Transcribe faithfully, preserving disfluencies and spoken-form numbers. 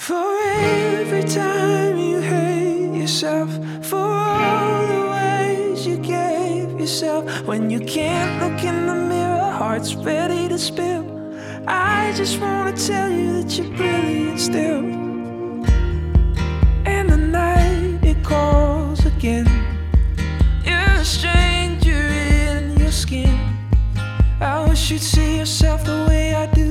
For every time you hate yourself, for all the ways you gave yourself. When you can't look in the mirror, heart's ready to spill. I just wanna tell you that you're brilliant still. And the night it calls again, you're a stranger in your skin. I wish you'd see yourself the way I do.